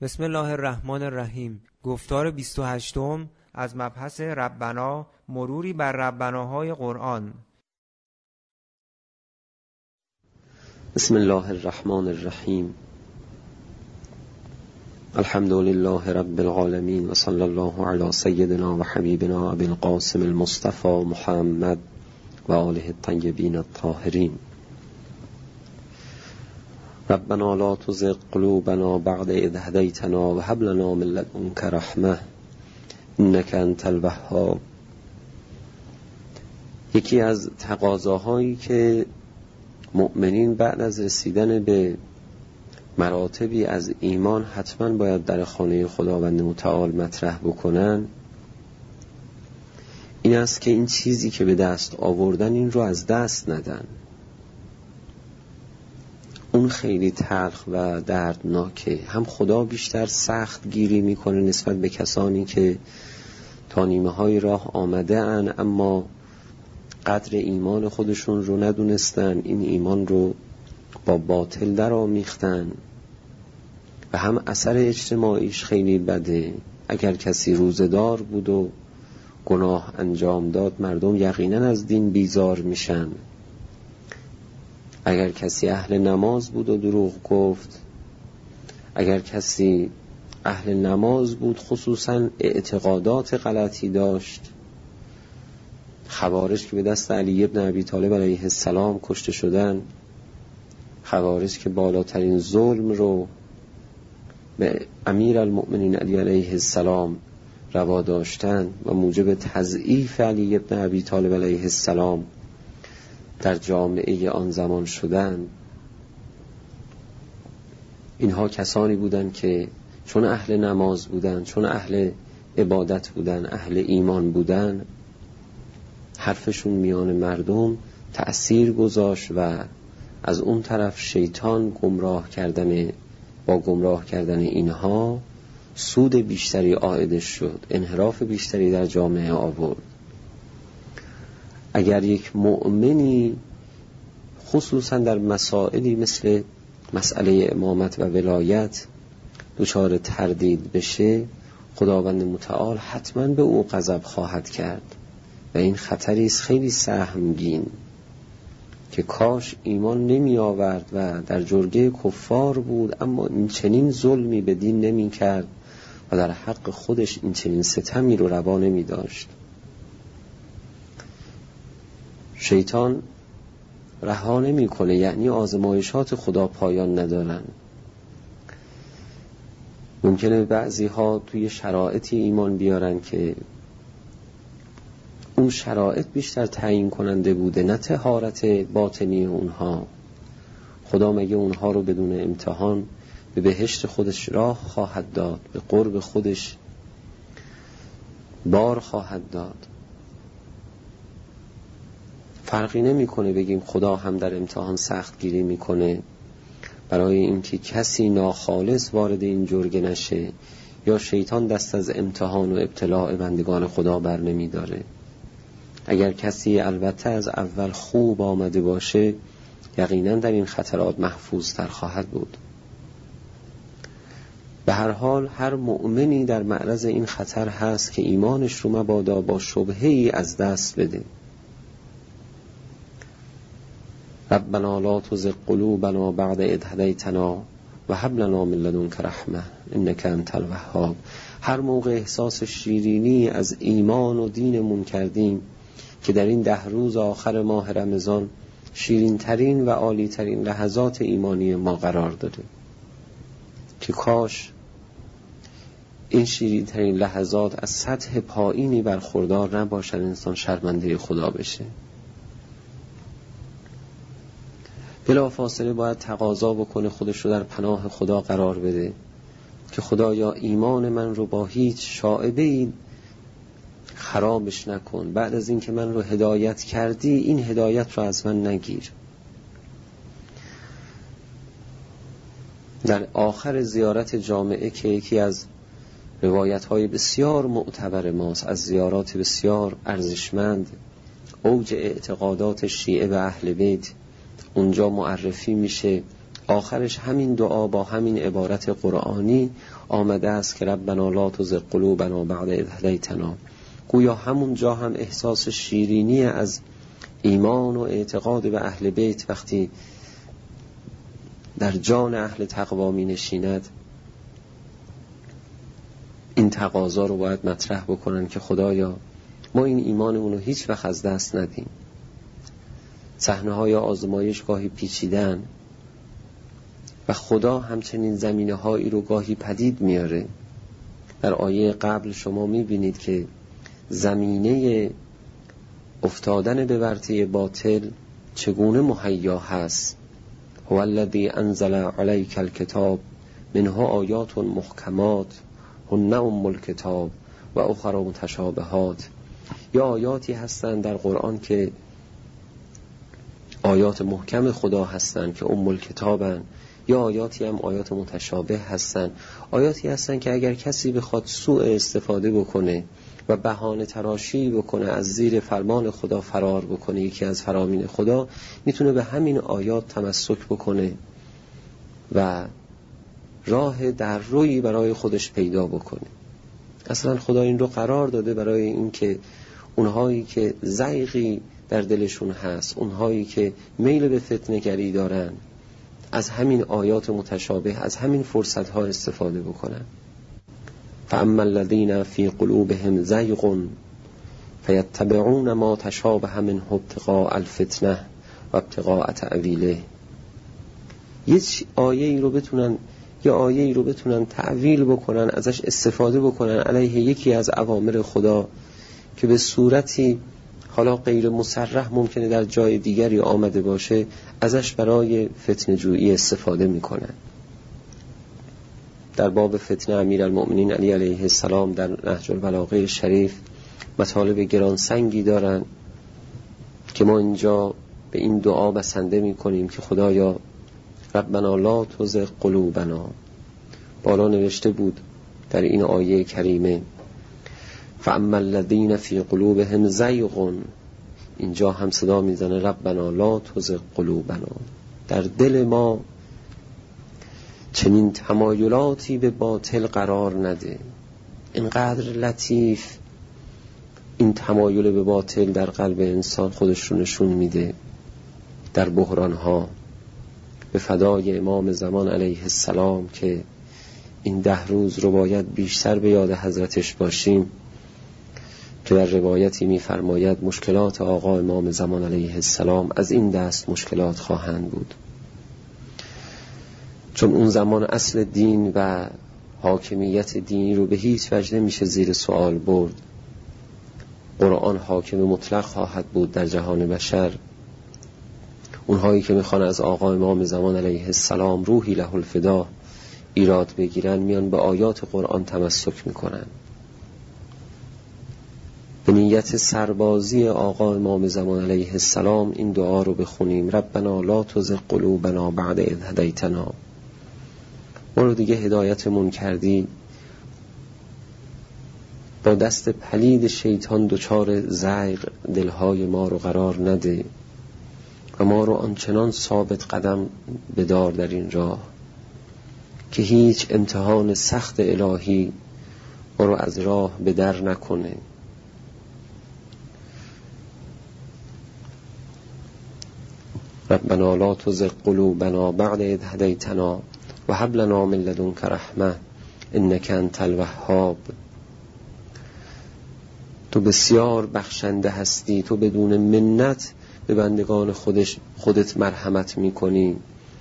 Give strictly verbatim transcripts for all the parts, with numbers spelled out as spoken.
بسم الله الرحمن الرحیم. گفتار بیست و هشتم از مبحث ربنا، مروری بر ربناهای قرآن. بسم الله الرحمن الرحیم. الحمد لله رب العالمین و صلی الله علی سیدنا و حبیبنا ابی القاسم المصطفى محمد و آله الطیبین الطاهرین. ربنا لا تزغ قلوبنا بعد اذ هدیتنا و هب لنا من لدنک رحمه انک انت الوهاب. یکی از تقاضاهایی که مؤمنین بعد از رسیدن به مراتبی از ایمان حتما باید در خانه خداوند متعال مطرح بکنن این است که این چیزی که به دست آوردن این رو از دست ندن. اون خیلی تلخ و دردناکه. هم خدا بیشتر سخت گیری میکنه نسبت به کسانی که تا نیمه های راه آمده ان اما قدر ایمان خودشون رو ندونستن، این ایمان رو با باطل در آمیختن و هم اثر اجتماعیش خیلی بده. اگر کسی روزدار بود و گناه انجام داد مردم یقینا از دین بیزار میشن. اگر کسی اهل نماز بود و دروغ گفت، اگر کسی اهل نماز بود خصوصا اعتقادات غلطی داشت، خوارج که به دست علی ابن ابی طالب علیه السلام کشته شدن، خوارج که بالاترین ظلم رو به امیر المؤمنین علی علیه السلام روا داشتن و موجب تضعیف علی ابن ابی طالب علیه السلام در جامعه آن زمان شدن، اینها کسانی بودند که چون اهل نماز بودند، چون اهل عبادت بودند، اهل ایمان بودند، حرفشون میان مردم تأثیر گذاشت و از اون طرف شیطان گمراه کردن با گمراه کردن اینها سود بیشتری عائدش شد، انحراف بیشتری در جامعه آورد. اگر یک مؤمنی خصوصا در مسائلی مثل مسئله امامت و ولایت دچار تردید بشه، خداوند متعال حتما به او غضب خواهد کرد و این خطری است خیلی سهمگین که کاش ایمان نمی آورد و در جرگه کفار بود اما این چنین ظلمی به دین نمی کرد و در حق خودش این چنین ستمی رو روا نمی داشت. شیطان رها نمی کنه، یعنی آزمایشات خدا پایان ندارن. ممکنه بعضی ها توی شرایطی ایمان بیارن که اون شرایط بیشتر تعیین کننده بوده نه طهارت باطنی اونها. خدا مگه اونها رو بدون امتحان به بهشت خودش راه خواهد داد، به قرب خودش بار خواهد داد؟ فرقی نمی کنه بگیم خدا هم در امتحان سخت گیری می کنه برای اینکه کسی ناخالص وارد این جرگه نشه، یا شیطان دست از امتحان و ابتلاع بندگان خدا بر نمی داره. اگر کسی البته از اول خوب آمده باشه یقینا در این خطرات محفوظ تر خواهد بود. به هر حال هر مؤمنی در معرض این خطر هست که ایمانش رو مبادا با شبهه‌ای از دست بده. ربنا لا تزغ قلوبنا بعد اذ هدیتنا و هب لنا من لدنک رحمه انک انت الوهاب. هر موقع احساس شیرینی از ایمان و دینمون کردیم که در این ده روز آخر ماه رمضان شیرین ترین و عالی ترین لحظات ایمانی ما قرار داره، که کاش این شیرین ترین لحظات از سطح پایینی برخوردار نباشد انسان شرمنده خدا بشه. بلا فاصله باید تقاضا بکنه خودش رو در پناه خدا قرار بده که خدایا ایمان من رو با هیچ شائبه‌ای خرابش نکن، بعد از این که من رو هدایت کردی این هدایت رو از من نگیر. در آخر زیارت جامعه که یکی از روایت‌های بسیار معتبر ماست، از زیارات بسیار ارزشمند، اوج اعتقادات شیعه و اهل بیت، اونجا معرفی میشه آخرش همین دعا با همین عبارت قرآنی آمده است که ربنا لا تزغ قلوبنا بعد اذ هدیتنا. گویا همون جا هم احساس شیرینی از ایمان و اعتقاد به اهل بیت وقتی در جان اهل تقوا می نشیند، این تقاضا رو باید مطرح بکنن که خدایا ما این ایمانمون رو هیچ وقت از دست ندیم. صحنه‌های آزمایش گاهی پیچیدن و خدا همچنین زمینه‌هایی رو گاهی پدید میاره. در آیه قبل شما می‌بینید که زمینه افتادن به ورطه باطل چگونه مهیا هست. هو الذی انزل علیک الکتاب منه آیات محکمات هن ام الکتاب و اخر متشابهات. یا آیاتی هستند در قرآن که آیات محکم خدا هستند که ام الکتابن، یا آیاتی هم آیات متشابه هستند، آیاتی هستند که اگر کسی بخواد سوء استفاده بکنه و بهانه تراشی بکنه از زیر فرمان خدا فرار بکنه، یکی از فرامین خدا، میتونه به همین آیات تمسک بکنه و راه در روی برای خودش پیدا بکنه. اصلا خدا این رو قرار داده برای این که اونهایی که زیغی در دلشون هست، اونهایی که میل به فتنه گری دارن، از همین آیات متشابه، از همین فرصت ها استفاده بکنن. فاما الذین فی قلوبهم زیغ فیتبعون ما تشابه منه ابتغاء الفتنه و ابتغاء تأویله. یه آیه ای رو بتونن یه آیه ای رو بتونن تعویل بکنن، ازش استفاده بکنن علیه یکی از اوامر خدا که به صورتی حالا غیر مصرح ممکنه در جای دیگری آمده باشه، ازش برای فتنه جویی استفاده میکنن. در باب فتنه امیرالمؤمنین علی علیه السلام در نهج البلاغه شریف مطالب گرانسنگی دارن که ما اینجا به این دعا بسنده میکنیم که خدایا ربنا لا تزغ قلوبنا. بالا نوشته بود در این آیه کریمه فاما الذین فی قلوبهم زیغ، اینجا هم صدا میزنه ربنا لا تزغ قلوبنا. در دل ما چنین تمایلاتی به باطل قرار نده. اینقدر لطیف این تمایل به باطل در قلب انسان خودش رو نشون میده در بحرانها. به فدای امام زمان علیه السلام که این ده روز رو باید بیشتر به یاد حضرتش باشیم که در روایتی می‌فرماید مشکلات آقا امام زمان علیه السلام از این دست مشکلات خواهند بود، چون اون زمان اصل دین و حاکمیت دینی رو به هیچ وجه نمیشه زیر سوال برد. قرآن حاکم مطلق خواهد بود در جهان بشر. اونهایی که میخوان از آقا امام زمان علیه السلام روحی له الفدا ایراد بگیرن، میان به آیات قرآن تمسک میکنن. به نیت سربازی آقا امام زمان علیه السلام این دعا رو بخونیم ربنا لا تزغ قلوبنا بعد اذ هدیتنا. ما رو دیگه هدایتمون کردی، با دست پلید شیطان دچار زیغ دلهای ما رو قرار نده و ما رو آنچنان ثابت قدم بدار در این راه که هیچ امتحان سخت الهی ما رو از راه به در نکنه. ربنا لا تزغ قلوبنا بعد اذ هدیتنا و هب لنا من لدنک رحمه انک انت الوهاب. تو بسیار بخشنده هستی، تو بدون منت به بندگان خودش خودت مرحمت میکنی.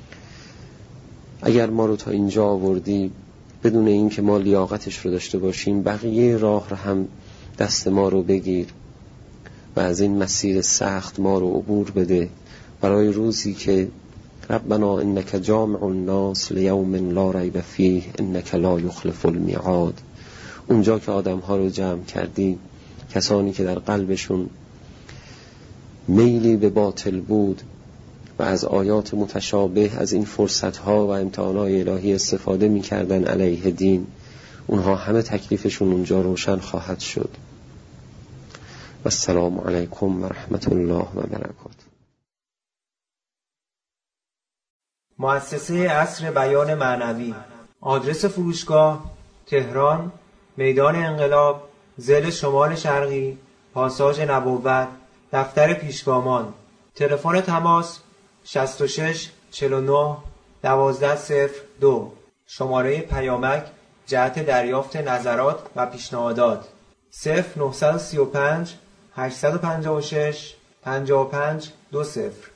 اگر ما رو تا اینجا آوردی بدون این که ما لیاقتش رو داشته باشیم، بقیه راه رو هم دست ما رو بگیر و از این مسیر سخت ما رو عبور بده برای روزی که ربنا انک جامع الناس لیوم لا ریب فیه انک لا یخلف المیعاد. اونجا که آدم ها رو جمع کردی، کسانی که در قلبشون میلی به باطل بود و از آیات متشابه، از این فرصتها و امتحانات الهی استفاده می‌کردن علیه دین، اونها همه تکلیفشون اونجا روشن خواهد شد. و السلام علیکم و رحمت الله و برکاته. مؤسسه عصر بیان معنوی. آدرس فروشگاه: تهران، میدان انقلاب، ضلع شمال شرقی، پاساژ نبوت، دفتر پیشگامان. تلفن تماس: شصت و شش چهل و نه دوازده صفر دو. شماره پیامک جهت دریافت نظرات و پیشنهادات: صفر نه سه پنج هشت پنج شش پنج پنج دو صفر.